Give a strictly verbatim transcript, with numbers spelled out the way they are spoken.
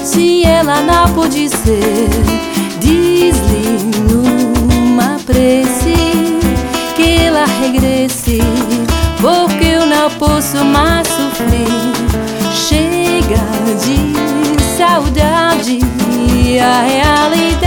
Se ela não pode ser, diz-lhe numa prece que ela regresse, porque eu não posso mais sofrer. Chega de saudade, a realidade